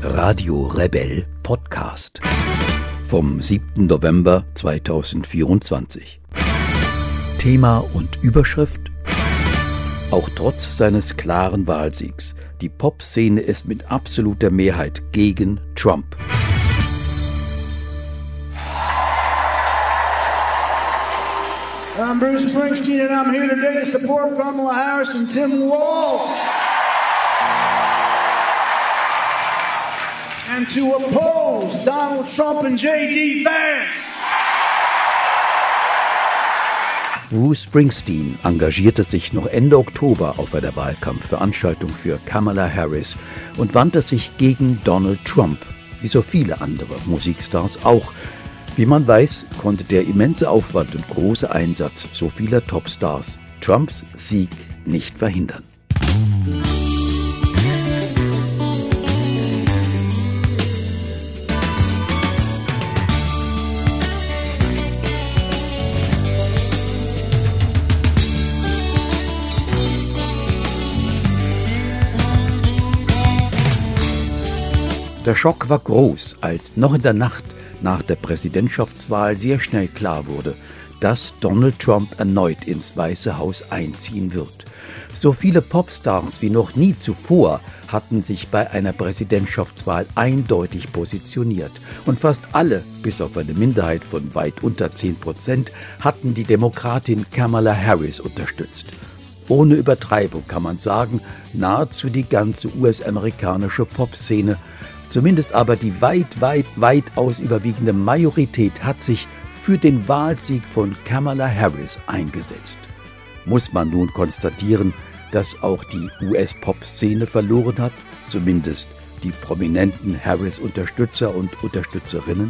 Radio Rebell Podcast vom 7. November 2024. Thema und Überschrift: Auch trotz seines klaren Wahlsiegs, die Popszene ist mit absoluter Mehrheit gegen Trump. I'm Bruce Springsteen and I'm here today to support Kamala Harris and Tim Walz. And to oppose Donald Trump and J.D. Vance. Bruce Springsteen engagierte sich noch Ende Oktober auf einer Wahlkampfveranstaltung für Kamala Harris und wandte sich gegen Donald Trump, wie so viele andere Musikstars auch. Wie man weiß, konnte der immense Aufwand und große Einsatz so vieler Topstars Trumps Sieg nicht verhindern. Der Schock war groß, als noch in der Nacht nach der Präsidentschaftswahl sehr schnell klar wurde, dass Donald Trump erneut ins Weiße Haus einziehen wird. So viele Popstars wie noch nie zuvor hatten sich bei einer Präsidentschaftswahl eindeutig positioniert. Und fast alle, bis auf eine Minderheit von weit unter 10%, hatten die Demokratin Kamala Harris unterstützt. Ohne Übertreibung kann man sagen, nahezu die ganze US-amerikanische Popszene, zumindest aber die weitaus überwiegende Majorität hat sich für den Wahlsieg von Kamala Harris eingesetzt. Muss man nun konstatieren, dass auch die US-Pop-Szene verloren hat, zumindest die prominenten Harris-Unterstützer und Unterstützerinnen?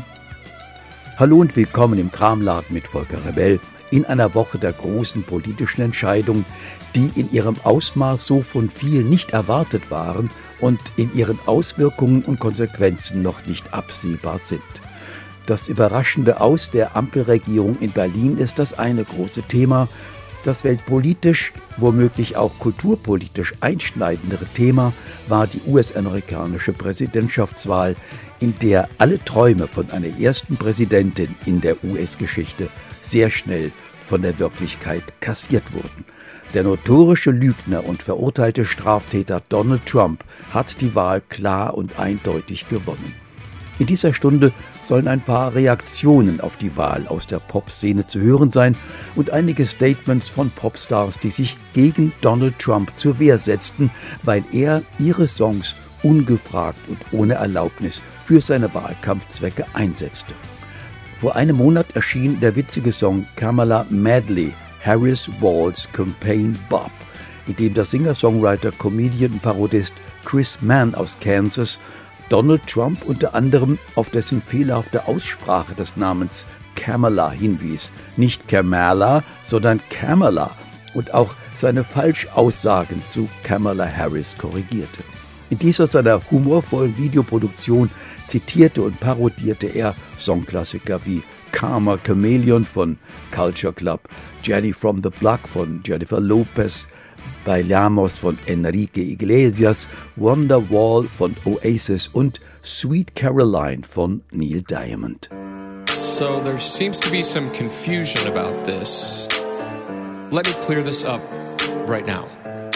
Hallo und willkommen im Kramladen mit Volker Rebell in einer Woche der großen politischen Entscheidungen, die in ihrem Ausmaß so von vielen nicht erwartet waren und in ihren Auswirkungen und Konsequenzen noch nicht absehbar sind. Das überraschende Aus der Ampelregierung in Berlin ist das eine große Thema. Das weltpolitisch, womöglich auch kulturpolitisch einschneidendere Thema war die US-amerikanische Präsidentschaftswahl, in der alle Träume von einer ersten Präsidentin in der US-Geschichte sehr schnell von der Wirklichkeit kassiert wurden. Der notorische Lügner und verurteilte Straftäter Donald Trump hat die Wahl klar und eindeutig gewonnen. In dieser Stunde sollen ein paar Reaktionen auf die Wahl aus der Popszene zu hören sein und einige Statements von Popstars, die sich gegen Donald Trump zur Wehr setzten, weil er ihre Songs ungefragt und ohne Erlaubnis für seine Wahlkampfzwecke einsetzte. Vor einem Monat erschien der witzige Song Kamala Medley, Harris Walz Campaign Bob, in dem der Singer-Songwriter, Comedian und Parodist Chris Mann aus Kansas Donald Trump unter anderem auf dessen fehlerhafte Aussprache des Namens Kamala hinwies. Nicht Kamala, sondern Kamala, und auch seine Falschaussagen zu Kamala Harris korrigierte. In dieser seiner humorvollen Videoproduktion zitierte und parodierte er Songklassiker wie Karma Chameleon von Culture Club, Jenny from the Block von Jennifer Lopez, Bailamos von Enrique Iglesias, Wonderwall von Oasis und Sweet Caroline von Neil Diamond. So there seems to be some confusion about this. Let me clear this up right now.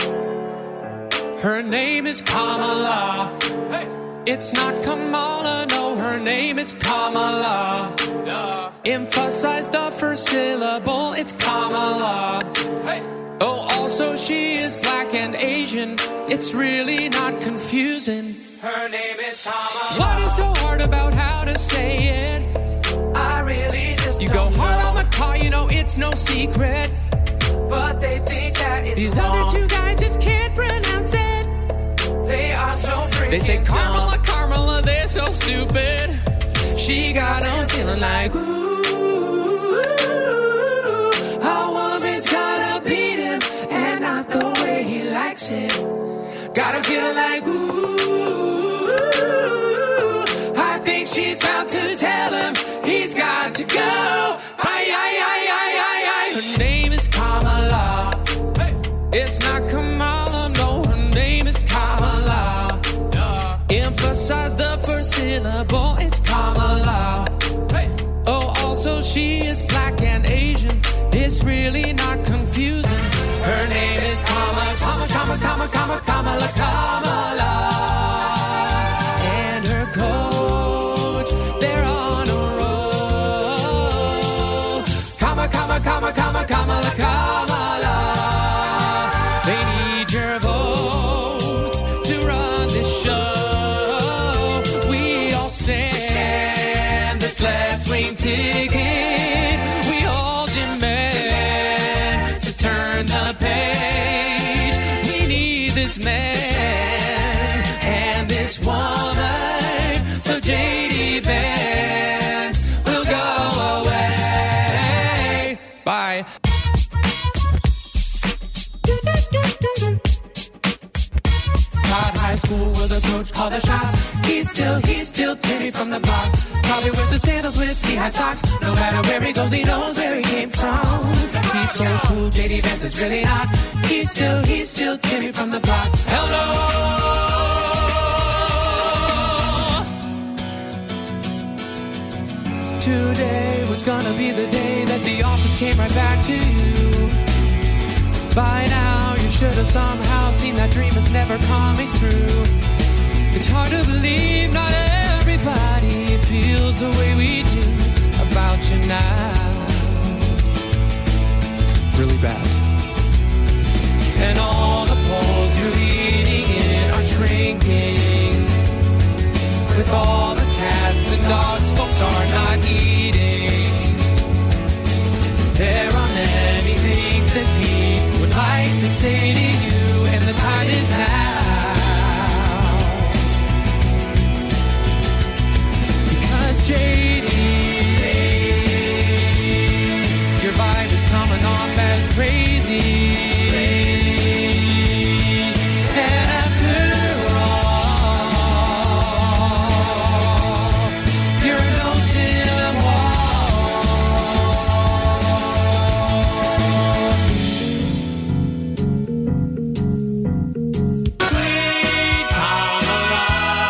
Her name is Kamala. Hey. It's not Kamala, no, her name is Kamala. Duh. Emphasize the first syllable, it's Kamala. Hey. Oh, also she is black and Asian. It's really not confusing. Her name is Kamala. What is so hard about how to say it? I really just You don't go hard know. on the call, you know it's no secret. But they think that it's These wrong. other two guys just can't pronounce it. They are so freaking They say Carmela, dumb. Carmela, they're so stupid. She got them feeling like, ooh, a woman's gotta beat him, and not the way he likes it. Got him feeling like, ooh, I think she's about to tell him he's got to go. Her name is Kamala. Hey. It's not Kamala, no, her name is Kamala. Emphasize the first syllable, it's Kamala. Hey. Oh, also she is black and Asian. It's really not confusing. Her name is Kamala, Kamala. And her coach, they're on a roll. Kamala. They need your votes to run this show. We all stand this left-wing ticket. We all demand to turn the page. We need this man and this woman. So J.D. Vance will go away. Bye. High school was a coach, call the shots. He's still Timmy from the block. Probably wears the sandals with knee-high socks. No matter where he goes, he knows where he came from. He's so cool, J.D. Vance is really not. He's still Timmy from the block. Hello! Today was gonna be the day that the office came right back to you. By now you should have somehow seen that dream is never coming true. It's hard to believe not everybody feels the way we do about you now. Really bad. And all the poles you're eating in are shrinking. With all the cats and dogs folks are not eating. There are many things that we would like to say to you, and the time is now. Because J.D., your vibe is coming off as crazy. And after all, you're no Tim Walz. Sweet Kamala,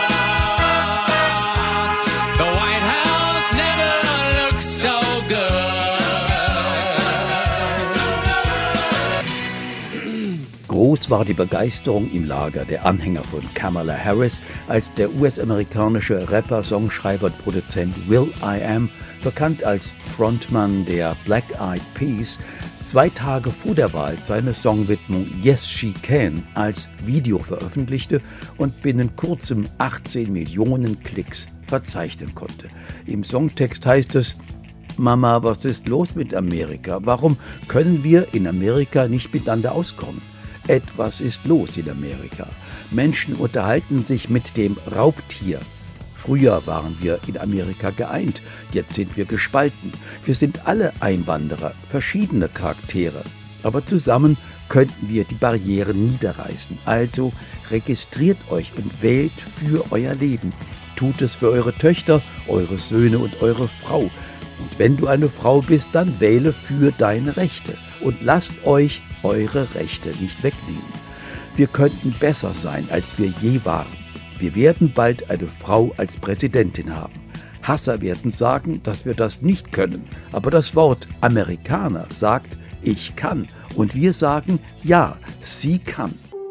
the White House never looks so good. Groß war die Begeisterung im Lager der Anhänger von Kamala Harris, als der US-amerikanische Rapper, Songschreiber und Produzent will.i.am, bekannt als Frontmann der Black Eyed Peas, 2 Tage vor der Wahl seine Songwidmung Yes She Can als Video veröffentlichte und binnen kurzem 18 Millionen Klicks verzeichnen konnte. Im Songtext heißt es: Mama, was ist los mit Amerika? Warum können wir in Amerika nicht miteinander auskommen? Etwas ist los in Amerika. Menschen unterhalten sich mit dem Raubtier. Früher waren wir in Amerika geeint, jetzt sind wir gespalten. Wir sind alle Einwanderer, verschiedene Charaktere. Aber zusammen könnten wir die Barrieren niederreißen. Also registriert euch und wählt für euer Leben. Tut es für eure Töchter, eure Söhne und eure Frau. Und wenn du eine Frau bist, dann wähle für deine Rechte. Und lasst euch eure Rechte nicht wegnehmen. Wir könnten besser sein, als wir je waren. Wir werden bald eine Frau als Präsidentin haben. Hasser werden sagen, dass wir das nicht können. Aber das Wort Amerikaner sagt, ich kann. Und wir sagen, ja, sie kann.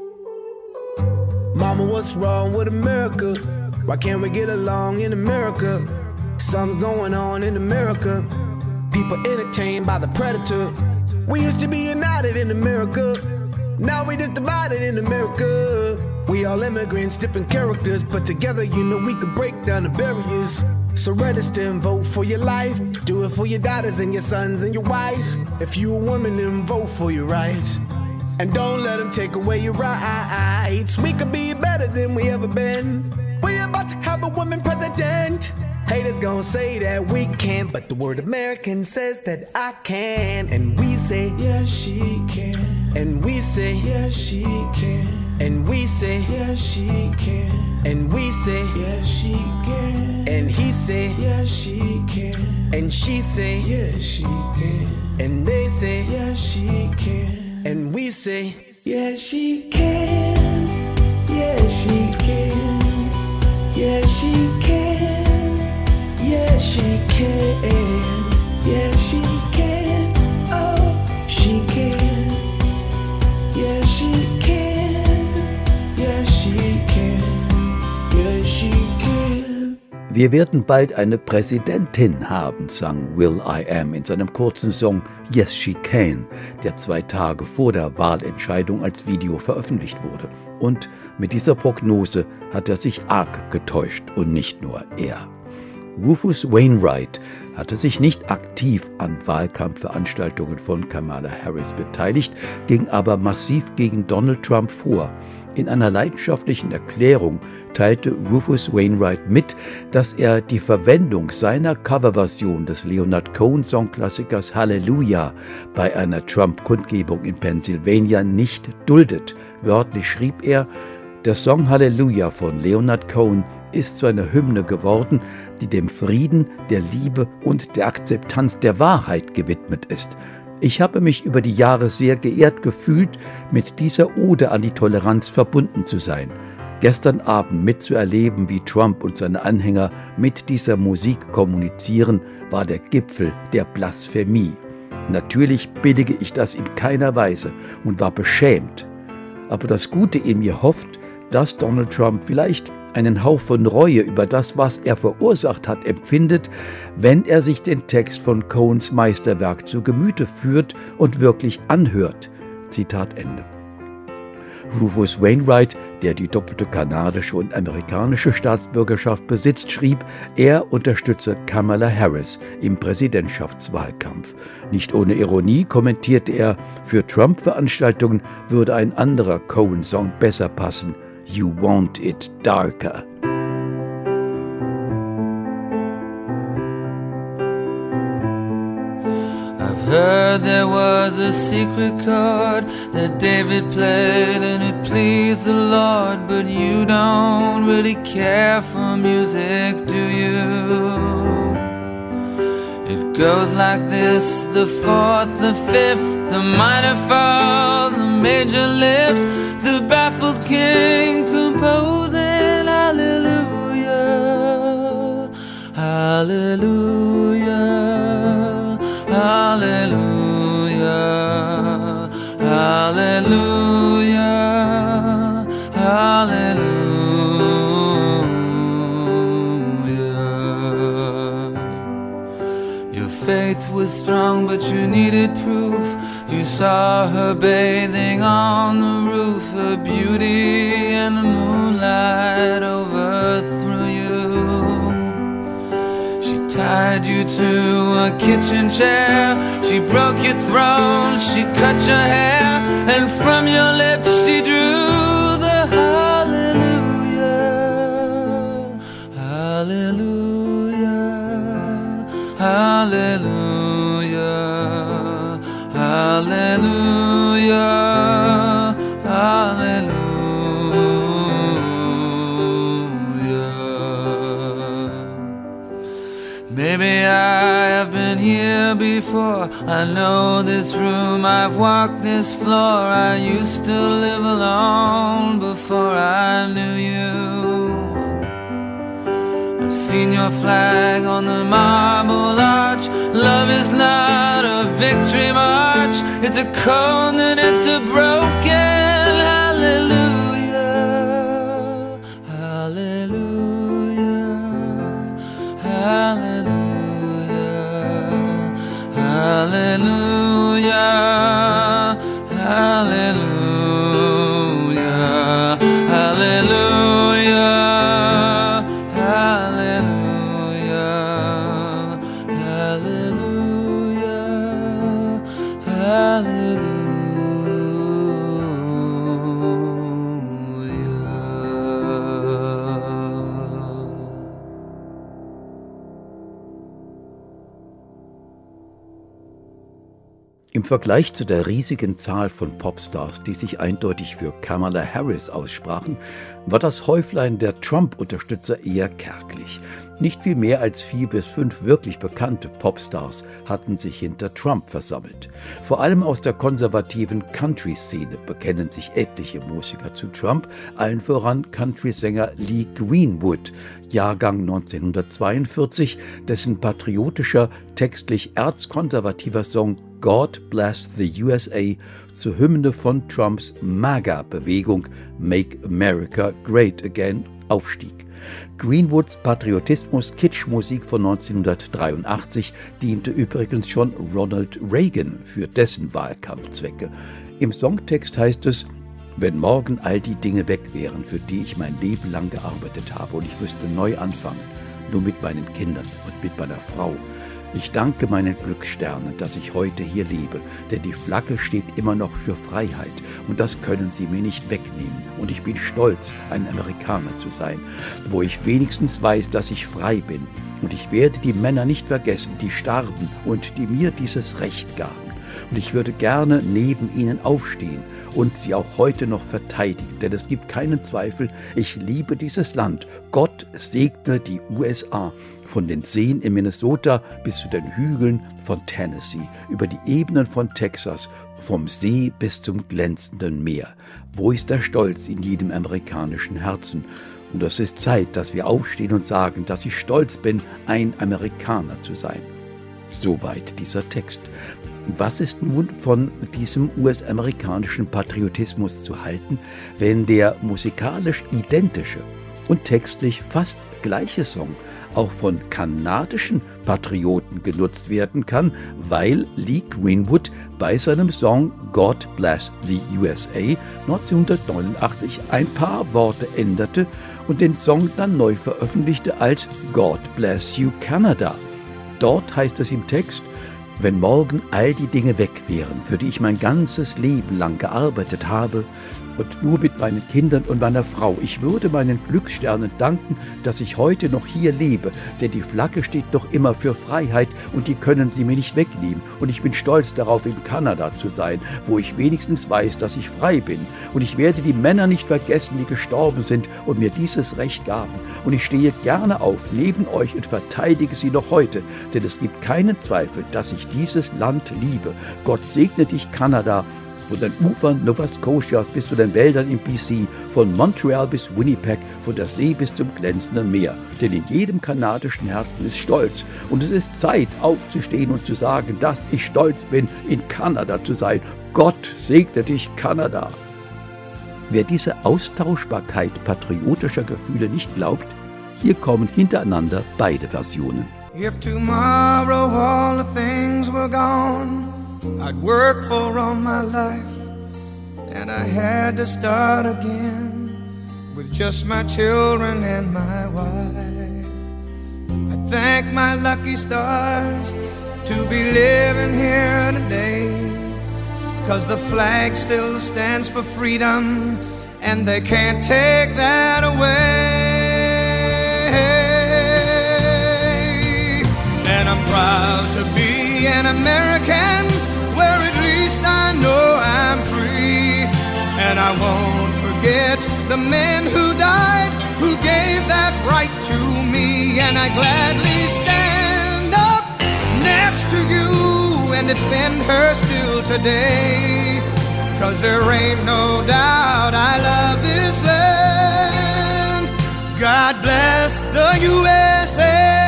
Mama, what's wrong with America? Why can't we get along in America? Something's going on in America. People entertained by the predator. We used to be united in America. Now we just divided in America. We all immigrants, different characters, but together, you know, we could break down the barriers. So register and vote for your life. Do it for your daughters and your sons and your wife. If you a woman, then vote for your rights. And don't let them take away your rights. We could be better than we ever been. We're about to have a woman president. Haters gonna say that we can't, but the word American says that I can. And we say, yes, she can. And we say, yes, she can. And we say, yes, she can. And we say, yes, she can. And he say, yes, she can. And she say, yes, she can. And they say, yes, she can. And we say, yes, she can. Yes, she can. Yes, she can. Yes, she can. Yes, she can. Oh, she can. Yes, she can. Yes, she can. Yes, she can. Wir werden bald eine Präsidentin haben, sang will.i.am in seinem kurzen Song Yes She Can, der 2 Tage vor der Wahlentscheidung als Video veröffentlicht wurde. Und mit dieser Prognose hat er sich arg getäuscht und nicht nur er. Rufus Wainwright hatte sich nicht aktiv an Wahlkampfveranstaltungen von Kamala Harris beteiligt, ging aber massiv gegen Donald Trump vor. In einer leidenschaftlichen Erklärung teilte Rufus Wainwright mit, dass er die Verwendung seiner Coverversion des Leonard Cohen-Songklassikers Hallelujah bei einer Trump-Kundgebung in Pennsylvania nicht duldet. Wörtlich schrieb er: Der Song Hallelujah von Leonard Cohen ist zu einer Hymne geworden, die dem Frieden, der Liebe und der Akzeptanz der Wahrheit gewidmet ist. Ich habe mich über die Jahre sehr geehrt gefühlt, mit dieser Ode an die Toleranz verbunden zu sein. Gestern Abend mitzuerleben, wie Trump und seine Anhänger mit dieser Musik kommunizieren, war der Gipfel der Blasphemie. Natürlich billige ich das in keiner Weise und war beschämt. Aber das Gute in mir hofft, dass Donald Trump vielleicht einen Hauch von Reue über das, was er verursacht hat, empfindet, wenn er sich den Text von Cohens Meisterwerk zu Gemüte führt und wirklich anhört. Zitat Ende. Rufus Wainwright, der die doppelte kanadische und amerikanische Staatsbürgerschaft besitzt, schrieb, er unterstütze Kamala Harris im Präsidentschaftswahlkampf. Nicht ohne Ironie kommentierte er, für Trump-Veranstaltungen würde ein anderer Cohen-Song besser passen. You Want It Darker. I've heard there was a secret chord that David played and it pleased the Lord, but you don't really care for music, do you? It goes like this: the fourth, the fifth, the minor fall, the major lift, the baffled king composing hallelujah, hallelujah, hallelujah, hallelujah, hallelujah. Your faith was strong, but you needed proof. You saw her bathing on the roof, her beauty and the moonlight overthrew you. She tied you to a kitchen chair, she broke your throne, she cut your hair, and from your lips she drew the hallelujah, hallelujah, hallelujah. Hallelujah, hallelujah. Maybe I have been here before. I know this room, I've walked this floor. I used to live alone before I knew you. I've seen your flag on the marble arch. Love is not a victory march, it's a cold and it's a broken hallelujah, hallelujah, hallelujah, hallelujah, hallelujah, hallelujah. Hallelujah. Im Vergleich zu der riesigen Zahl von Popstars, die sich eindeutig für Kamala Harris aussprachen, war das Häuflein der Trump-Unterstützer eher kärglich. Nicht viel mehr als 4 bis 5 wirklich bekannte Popstars hatten sich hinter Trump versammelt. Vor allem aus der konservativen Country-Szene bekennen sich etliche Musiker zu Trump, allen voran Country-Sänger Lee Greenwood, Jahrgang 1942, dessen patriotischer, textlich erzkonservativer Song God Bless the USA zur Hymne von Trumps MAGA-Bewegung Make America Great Again aufstieg. Greenwoods Patriotismus-Kitsch-Musik von 1983 diente übrigens schon Ronald Reagan für dessen Wahlkampfzwecke. Im Songtext heißt es: Wenn morgen all die Dinge weg wären, für die ich mein Leben lang gearbeitet habe, und ich müsste neu anfangen, nur mit meinen Kindern und mit meiner Frau. Ich danke meinen Glückssternen, dass ich heute hier lebe, denn die Flagge steht immer noch für Freiheit und das können sie mir nicht wegnehmen. Und ich bin stolz, ein Amerikaner zu sein, wo ich wenigstens weiß, dass ich frei bin. Und ich werde die Männer nicht vergessen, die starben und die mir dieses Recht gaben. Und ich würde gerne neben ihnen aufstehen und sie auch heute noch verteidigen, denn es gibt keinen Zweifel, ich liebe dieses Land. Gott segne die USA, von den Seen in Minnesota bis zu den Hügeln von Tennessee, über die Ebenen von Texas, vom See bis zum glänzenden Meer. Wo ist der Stolz in jedem amerikanischen Herzen? Und es ist Zeit, dass wir aufstehen und sagen, dass ich stolz bin, ein Amerikaner zu sein. Soweit dieser Text. Was ist nun von diesem US-amerikanischen Patriotismus zu halten, wenn der musikalisch identische und textlich fast gleiche Song auch von kanadischen Patrioten genutzt werden kann, weil Lee Greenwood bei seinem Song God Bless the USA 1989 ein paar Worte änderte und den Song dann neu veröffentlichte als God Bless You Canada. Dort heißt es im Text: Wenn morgen all die Dinge weg wären, für die ich mein ganzes Leben lang gearbeitet habe, und nur mit meinen Kindern und meiner Frau. Ich würde meinen Glückssternen danken, dass ich heute noch hier lebe, denn die Flagge steht doch immer für Freiheit und die können sie mir nicht wegnehmen. Und ich bin stolz darauf, in Kanada zu sein, wo ich wenigstens weiß, dass ich frei bin. Und ich werde die Männer nicht vergessen, die gestorben sind und mir dieses Recht gaben. Und ich stehe gerne auf neben euch und verteidige sie noch heute, denn es gibt keinen Zweifel, dass ich dieses Land liebe. Gott segne dich, Kanada, von den Ufern Nova Scotias bis zu den Wäldern in BC, von Montreal bis Winnipeg, von der See bis zum glänzenden Meer. Denn in jedem kanadischen Herzen ist Stolz. Und es ist Zeit, aufzustehen und zu sagen, dass ich stolz bin, in Kanada zu sein. Gott segne dich, Kanada. Wer diese Austauschbarkeit patriotischer Gefühle nicht glaubt, hier kommen hintereinander beide Versionen. If tomorrow all the things were gone I'd worked for all my life, and I had to start again with just my children and my wife. I thank my lucky stars to be living here today, 'cause the flag still stands for freedom, and they can't take that away. And I'm proud to be an American, where at least I know I'm free. And I won't forget the men who died, who gave that right to me. And I gladly stand up next to you and defend her still today, 'cause there ain't no doubt I love this land. God bless the USA.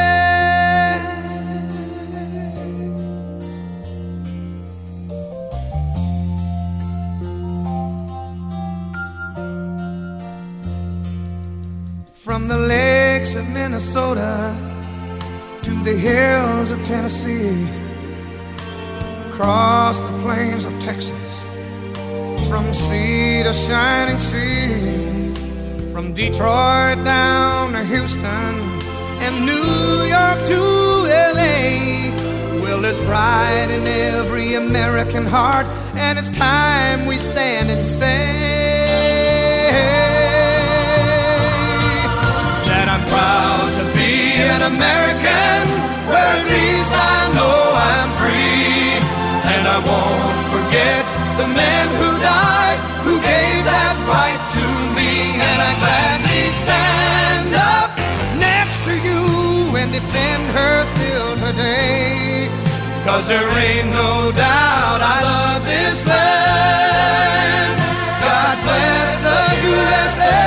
From the lakes of Minnesota to the hills of Tennessee, across the plains of Texas, from sea to shining sea, from Detroit down to Houston and New York to LA. Well, there's pride in every American heart, and it's time we stand and say I'm proud to be an American, where at least I know I'm free. And I men who died, who gave that right to me. And I gladly stand up next to you and defend her still today. 'Cause there ain't no doubt I love this land. God bless the USA.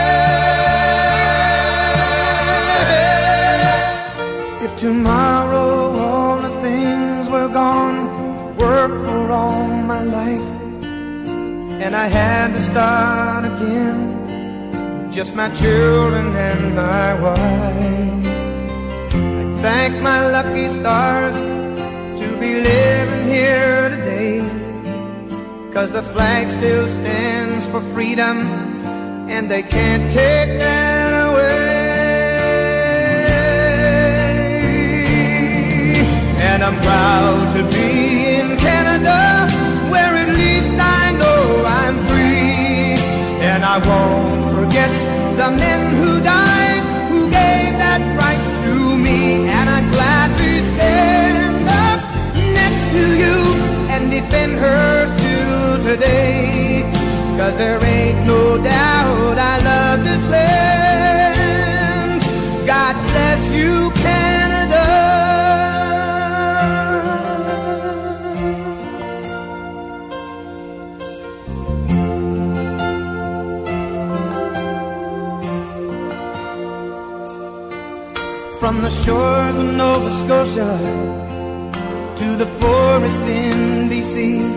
If tomorrow all the things were gone, worked for all my life, and I had to start again, just my children and my wife, I thank my lucky stars to be living here today, 'cause the flag still stands for freedom, and they can't take that away. And I'm proud to be in Canada, where at least I know I'm free. And I won't forget the men who died, who gave that right to me. And I gladly stand up next to you and defend her still today. 'Cause there ain't no doubt I love this land. God bless you, Canada. From the shores of Nova Scotia to the forests in BC,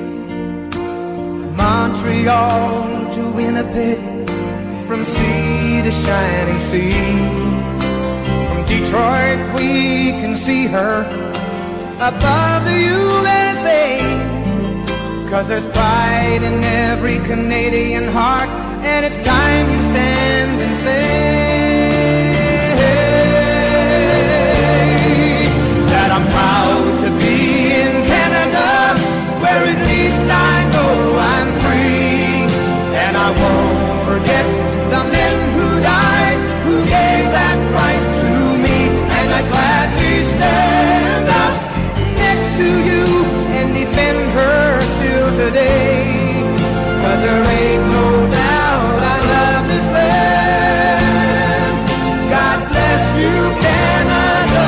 Montreal to Winnipeg, from sea to shining sea. From Detroit we can see her above the USA. 'Cause there's pride in every Canadian heart, and it's time you stand and say that I'm proud to be in Canada, where at least I know I'm free. And I won't forget the men who died, who gave that right to me. And I gladly stand up next to you and defend her still today. 'Cause there ain't no doubt I love this land. God bless you, Canada.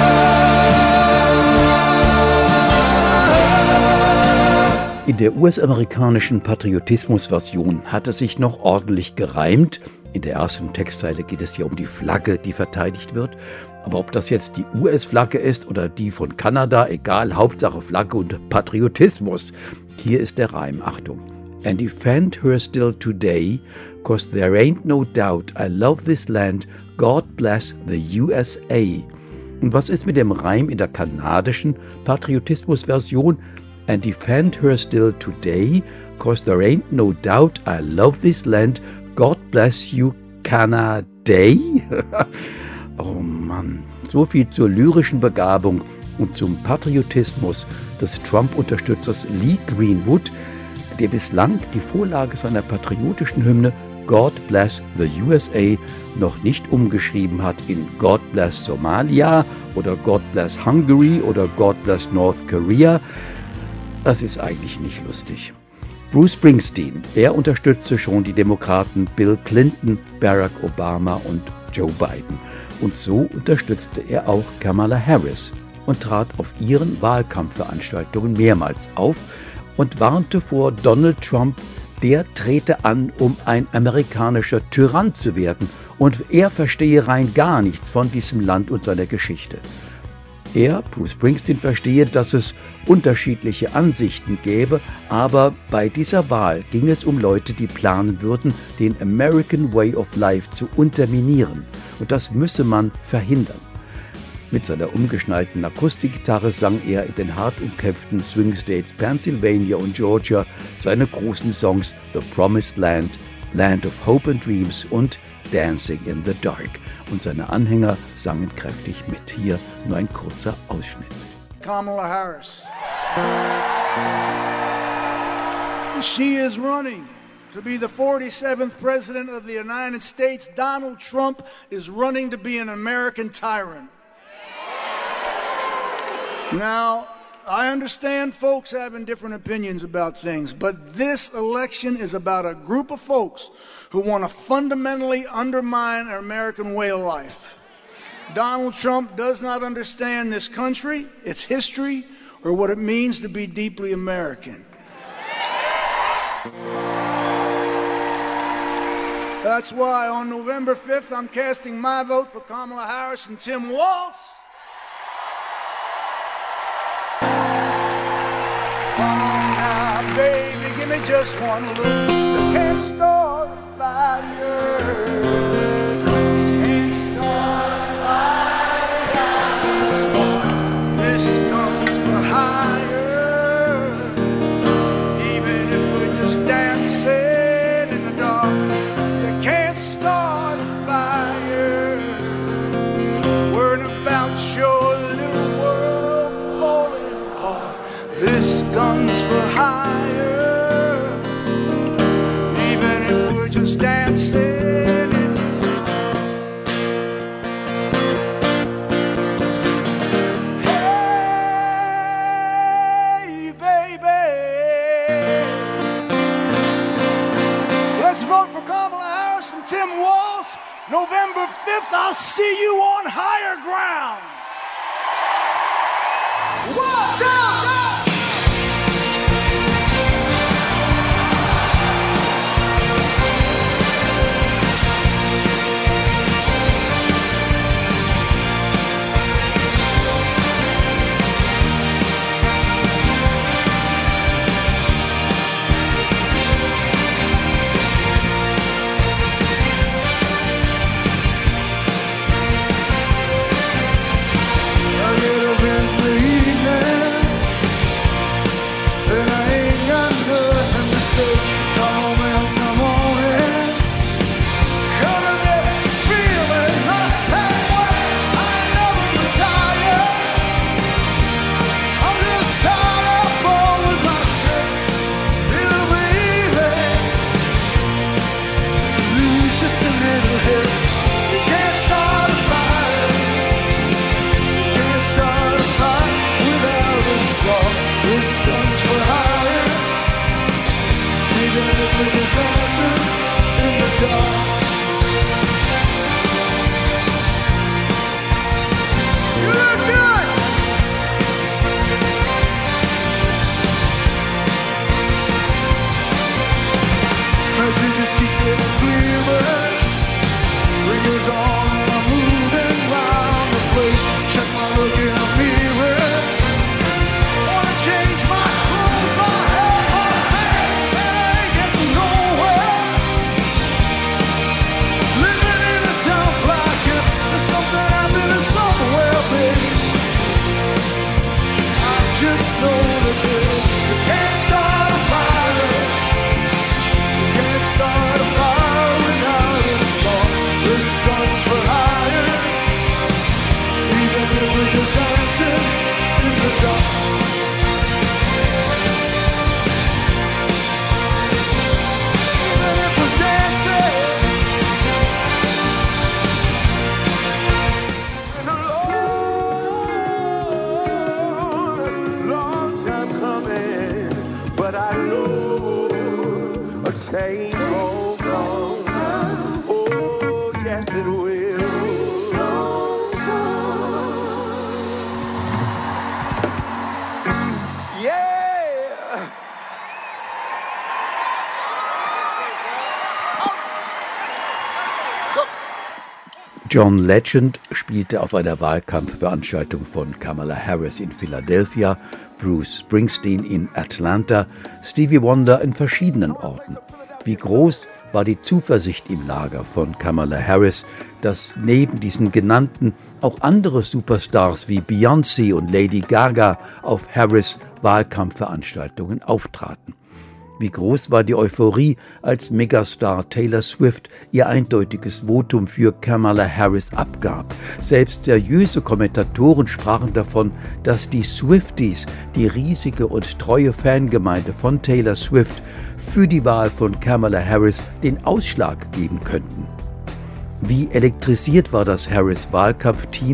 In der US-amerikanischen Patriotismus-Version hat es sich noch ordentlich gereimt. In der ersten Textzeile geht es ja um die Flagge, die verteidigt wird. Aber ob das jetzt die US-Flagge ist oder die von Kanada, egal, Hauptsache Flagge und Patriotismus. Hier ist der Reim, Achtung. And defend her still today, 'cause there ain't no doubt I love this land, God bless the USA. Und was ist mit dem Reim in der kanadischen Patriotismus-Version? And defend her still today, 'cause there ain't no doubt I love this land, God bless you, Canada. Oh Mann, so viel zur lyrischen Begabung und zum Patriotismus des Trump-Unterstützers Lee Greenwood, der bislang die Vorlage seiner patriotischen Hymne God Bless the USA noch nicht umgeschrieben hat in God Bless Somalia oder God Bless Hungary oder God Bless North Korea. Das ist eigentlich nicht lustig. Bruce Springsteen, er unterstützte schon die Demokraten Bill Clinton, Barack Obama und Joe Biden. Und so unterstützte er auch Kamala Harris und trat auf ihren Wahlkampfveranstaltungen mehrmals auf und warnte vor Donald Trump, der trete an, um ein amerikanischer Tyrann zu werden, und er verstehe rein gar nichts von diesem Land und seiner Geschichte. Er, Bruce Springsteen, verstehe, dass es unterschiedliche Ansichten gäbe, aber bei dieser Wahl ging es um Leute, die planen würden, den American Way of Life zu unterminieren. Und das müsse man verhindern. Mit seiner umgeschnallten Akustikgitarre sang er in den hart umkämpften Swing States Pennsylvania und Georgia seine großen Songs The Promised Land, Land of Hope and Dreams und Dancing in the Dark. Und seine Anhänger sangen kräftig mit. Hier nur ein kurzer Ausschnitt. Kamala Harris. She is running to be the 47th President of the United States. Donald Trump is running to be an American tyrant. Now, I understand folks having different opinions about things, but this election is about a group of folks who want to fundamentally undermine our American way of life. Donald Trump does not understand this country, its history, or what it means to be deeply American. That's why on November 5th, I'm casting my vote for Kamala Harris and Tim Walz. Now, baby, give me just one look. I can't start a fire. Can't start a fire. This comes for higher. Even if we're just dancing in the dark, you can't start a fire. Worried about your little world falling apart. This gun's for hire, even if we're just dancing in the dark. Hey, baby, let's vote for Kamala Harris and Tim Walz. November 5th, I'll see you on higher ground. One, two, three. John Legend spielte auf einer Wahlkampfveranstaltung von Kamala Harris in Philadelphia, Bruce Springsteen in Atlanta, Stevie Wonder in verschiedenen Orten. Wie groß war die Zuversicht im Lager von Kamala Harris, dass neben diesen genannten auch andere Superstars wie Beyoncé und Lady Gaga auf Harris' Wahlkampfveranstaltungen auftraten. Wie groß war die Euphorie, als Megastar Taylor Swift ihr eindeutiges Votum für Kamala Harris abgab. Selbst seriöse Kommentatoren sprachen davon, dass die Swifties, die riesige und treue Fangemeinde von Taylor Swift, für die Wahl von Kamala Harris den Ausschlag geben könnten. Wie elektrisiert war das Harris-Wahlkampfteam,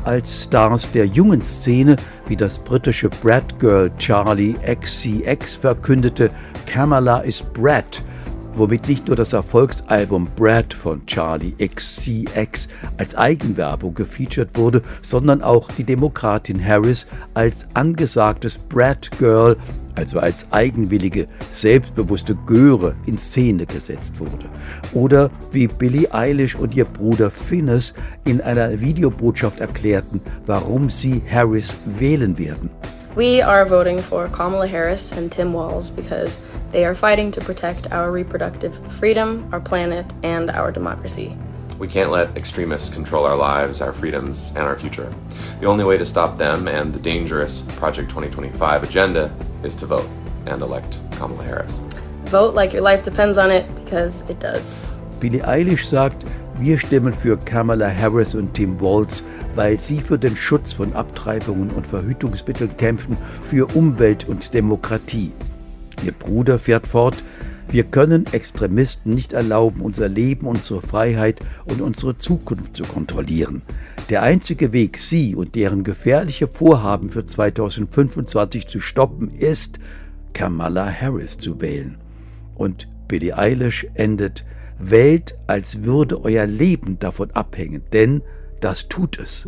als Stars der jungen Szene, wie das britische Brat-Girl Charli XCX verkündete, Kamala is Brat, womit nicht nur das Erfolgsalbum Brat von Charli XCX als Eigenwerbung gefeatured wurde, sondern auch die Demokratin Harris als angesagtes Brat-Girl, also als eigenwillige, selbstbewusste Göre in Szene gesetzt wurde. Oder wie Billie Eilish und ihr Bruder Finneas in einer Videobotschaft erklärten, warum sie Harris wählen werden. We are voting for Kamala Harris and Tim Walz because they are fighting to protect our reproductive freedom, our planet, and our democracy. We can't let extremists control our lives, our freedoms, and our future. The only way to stop them and the dangerous Project 2025 agenda is to vote and elect Kamala Harris. Vote like your life depends on it, because it does. Billie Eilish sagt, wir stimmen für Kamala Harris und Tim Walz, weil sie für den Schutz von Abtreibungen und Verhütungsmitteln kämpfen, für Umwelt und Demokratie. Ihr Bruder fährt fort, wir können Extremisten nicht erlauben, unser Leben, unsere Freiheit und unsere Zukunft zu kontrollieren. Der einzige Weg, sie und deren gefährliche Vorhaben für 2025 zu stoppen, ist, Kamala Harris zu wählen. Und Billie Eilish endet, wählt, als würde euer Leben davon abhängen, denn das tut es.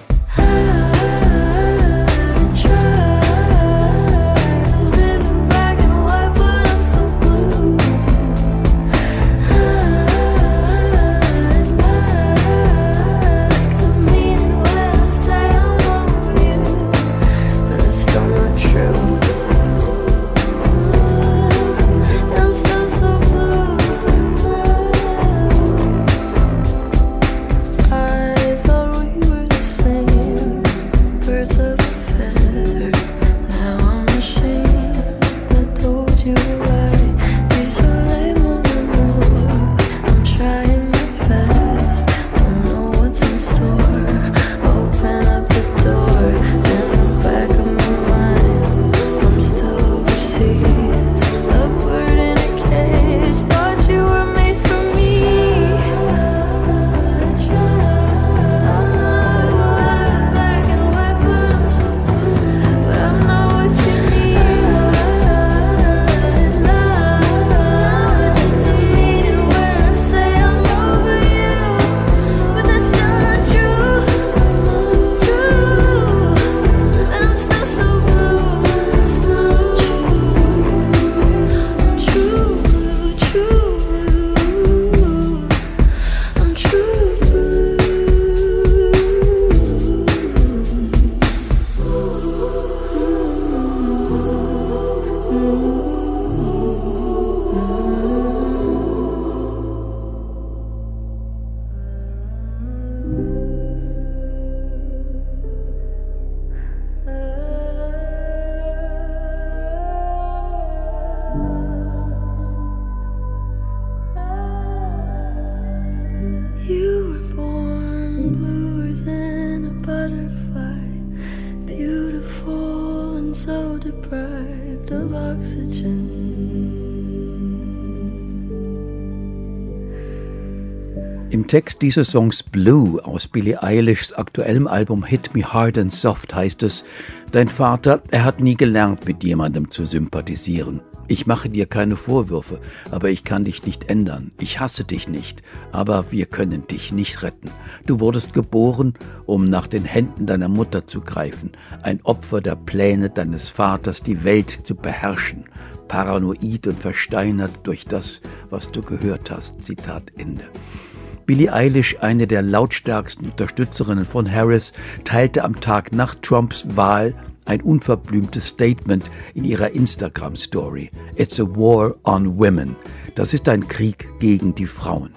Im Text dieses Songs Blue aus Billie Eilishs aktuellem Album Hit Me Hard and Soft heißt es, dein Vater, er hat nie gelernt, mit jemandem zu sympathisieren. Ich mache dir keine Vorwürfe, aber ich kann dich nicht ändern. Ich hasse dich nicht, aber wir können dich nicht retten. Du wurdest geboren, um nach den Händen deiner Mutter zu greifen, ein Opfer der Pläne deines Vaters, die Welt zu beherrschen, paranoid und versteinert durch das, was du gehört hast. Zitat Ende. Billie Eilish, eine der lautstärksten Unterstützerinnen von Harris, teilte am Tag nach Trumps Wahl ein unverblümtes Statement in ihrer Instagram-Story. It's a war on women. Das ist ein Krieg gegen die Frauen.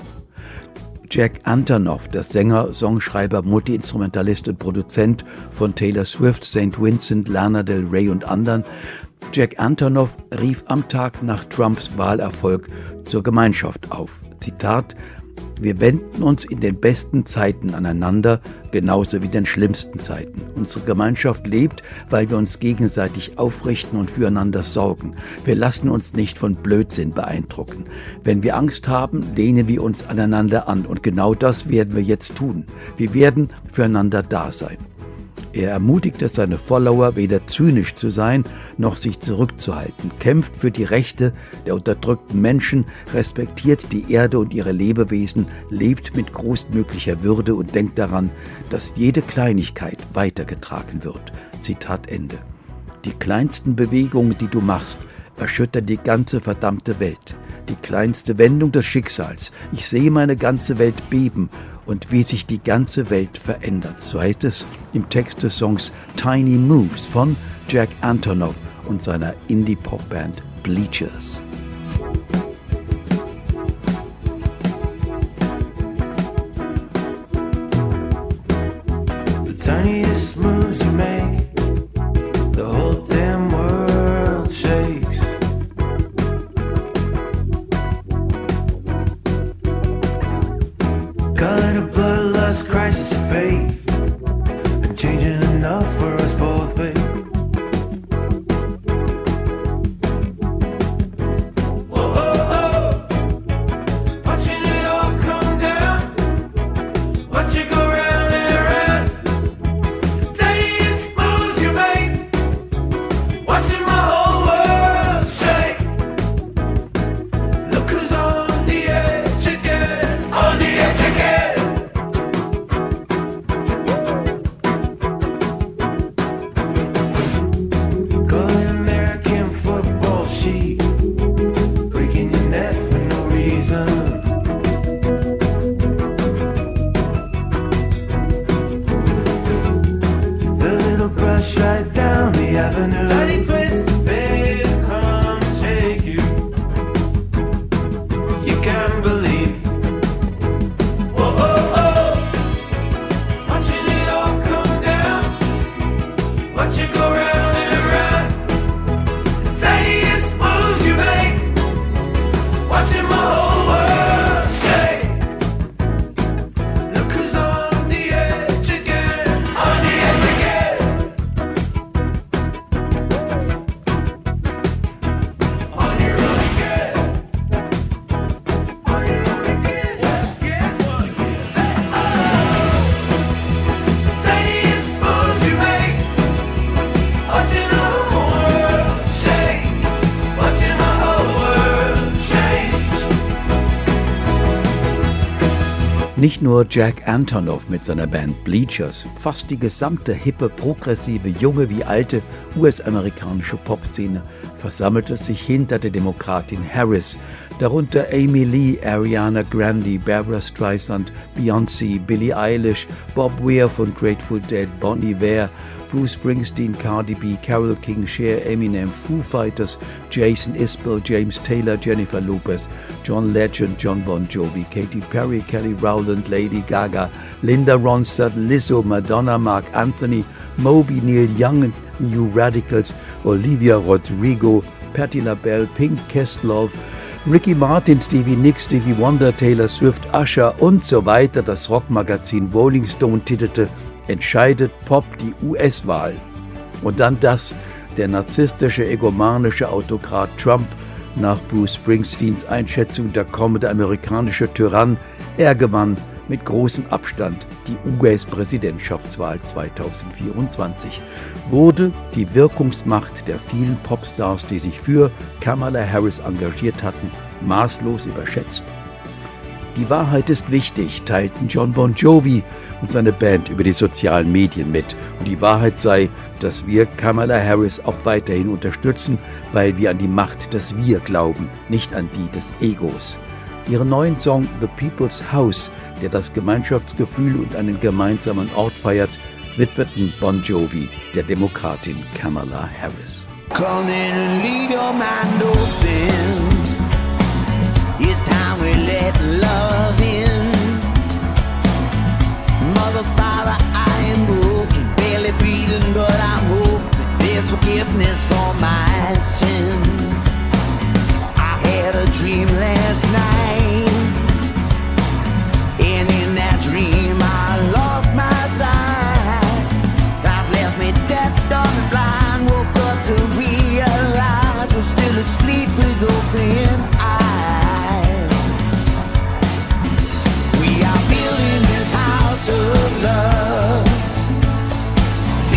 Jack Antonoff, der Sänger, Songschreiber, Multiinstrumentalist und Produzent von Taylor Swift, St. Vincent, Lana Del Rey und anderen, Jack Antonoff rief am Tag nach Trumps Wahlerfolg zur Gemeinschaft auf. Zitat: Wir wenden uns in den besten Zeiten aneinander, genauso wie in den schlimmsten Zeiten. Unsere Gemeinschaft lebt, weil wir uns gegenseitig aufrichten und füreinander sorgen. Wir lassen uns nicht von Blödsinn beeindrucken. Wenn wir Angst haben, lehnen wir uns aneinander an und genau das werden wir jetzt tun. Wir werden füreinander da sein. Er ermutigte seine Follower, weder zynisch zu sein, noch sich zurückzuhalten, kämpft für die Rechte der unterdrückten Menschen, respektiert die Erde und ihre Lebewesen, lebt mit größtmöglicher Würde und denkt daran, dass jede Kleinigkeit weitergetragen wird. Zitat Ende. Die kleinsten Bewegungen, die du machst, erschüttern die ganze verdammte Welt. Die kleinste Wendung des Schicksals. Ich sehe meine ganze Welt beben und wie sich die ganze Welt verändert. So heißt es im Text des Songs Tiny Moves von Jack Antonoff und seiner Indie-Pop-Band Bleachers. The tiniest moves you make, the whole damn world shakes. Got a bloodlust crisis of faith, been changing enough for us both, babe. Whoa, oh, oh. Watching it all come down, watch it go round and round. Tiniest moves you make, watching my whole world shake. Look who's on the edge again, on the edge again. Good American football sheet, breaking your neck for no reason. The little brush right down the avenue. Tiny twist, babe, come shake you. You can't believe. Whoa, oh, oh. Watching it all come down, watch it go round and round. Tiniest moves you make, watching my whole world shake. Look who's on the edge again, on the edge again. On your own again. On your own again. Get one again. Say, oh. Tiniest moves you make, watching the whole world shake, watching the whole world change. Nicht nur Jack Antonoff mit seiner Band Bleachers, fast die gesamte hippe, progressive, junge wie alte US-amerikanische Popszene versammelte sich hinter der Demokratin Harris, darunter Amy Lee, Ariana Grande, Barbra Streisand, Beyoncé, Billie Eilish, Bob Weir von Grateful Dead, Bon Iver, Bruce Springsteen, Cardi B, Carole King, Cher, Eminem, Foo Fighters, Jason Isbell, James Taylor, Jennifer Lopez, John Legend, John Bon Jovi, Katy Perry, Kelly Rowland, Lady Gaga, Linda Ronstadt, Lizzo, Madonna, Mark Anthony, Moby, Neil Young, New Radicals, Olivia Rodrigo, Patti LaBelle, Pink, Questlove, Ricky Martin, Stevie Nicks, Stevie Wonder, Taylor Swift, Usher und so weiter. Das Rockmagazin Rolling Stone titelte Entscheidet Pop die US-Wahl. Und dann das, der narzisstische, egomanische Autokrat Trump, nach Bruce Springsteens Einschätzung der kommende amerikanische Tyrann, er gewann mit großem Abstand die US-Präsidentschaftswahl 2024, wurde die Wirkungsmacht der vielen Popstars, die sich für Kamala Harris engagiert hatten, maßlos überschätzt. Die Wahrheit ist wichtig, teilten John Bon Jovi und seine Band über die sozialen Medien mit. Und die Wahrheit sei, dass wir Kamala Harris auch weiterhin unterstützen, weil wir an die Macht des Wir glauben, nicht an die des Egos. Ihren neuen Song The People's House, der das Gemeinschaftsgefühl und einen gemeinsamen Ort feiert, widmeten Bon Jovi der Demokratin Kamala Harris. Come in and leave your mind open. It's time we let love in. Mother, Father, I am broken, barely breathing, but I'm hoping there's forgiveness for my sin. I had a dream last night, and in that dream I lost my sight. Life left me deaf, dumb and blind, woke up to realize I'm still asleep with open eyes. We are building this house of love,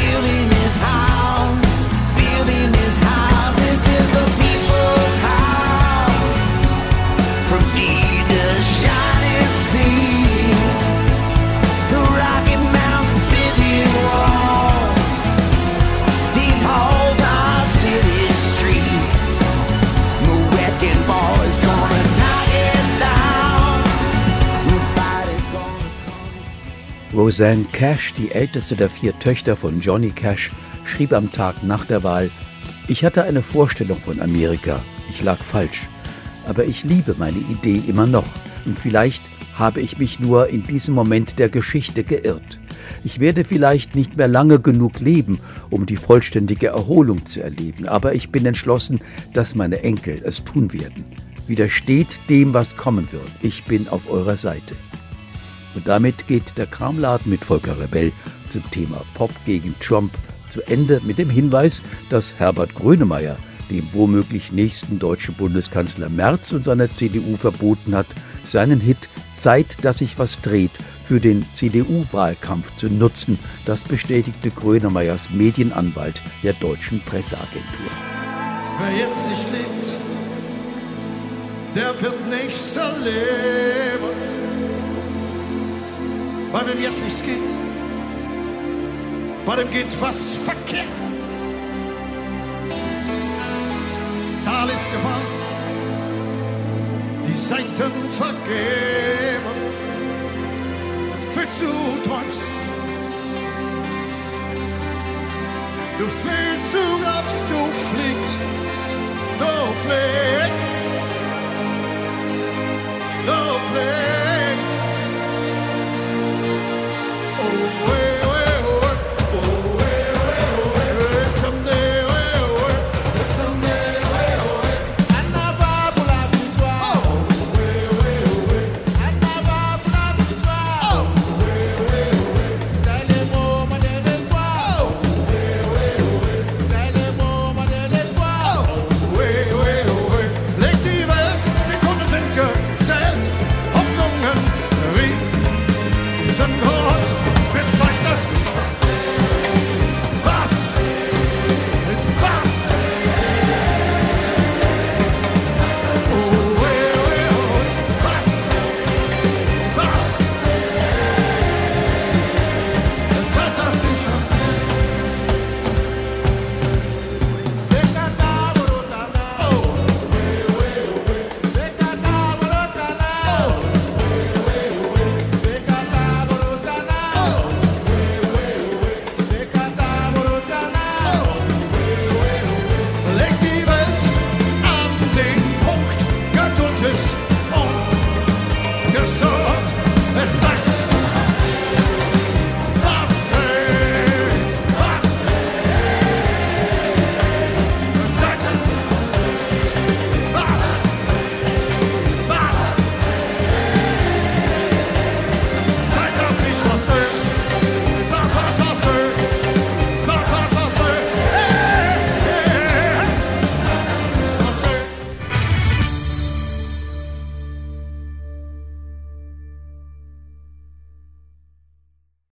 Rosanne Cash, die älteste der 4 Töchter von Johnny Cash, schrieb am Tag nach der Wahl: Ich hatte eine Vorstellung von Amerika. Ich lag falsch. Aber ich liebe meine Idee immer noch. Und vielleicht habe ich mich nur in diesem Moment der Geschichte geirrt. Ich werde vielleicht nicht mehr lange genug leben, um die vollständige Erholung zu erleben. Aber ich bin entschlossen, dass meine Enkel es tun werden. Widersteht dem, was kommen wird. Ich bin auf eurer Seite. Und damit geht der Kramladen mit Volker Rebell zum Thema Pop gegen Trump zu Ende mit dem Hinweis, dass Herbert Grönemeyer dem womöglich nächsten deutschen Bundeskanzler Merz und seiner CDU verboten hat, seinen Hit Zeit, dass sich was dreht für den CDU-Wahlkampf zu nutzen. Das bestätigte Grönemeyers Medienanwalt der Deutschen Presseagentur. Wer jetzt nicht lebt, der wird nichts erleben. Weil wenn jetzt nichts geht, bei dem geht was verkehrt. Zahl ist gefallen, die Seiten vergeben. Fühlst du träumst, du fühlst, du glaubst, du fliegst, du fliegst, du fliegst.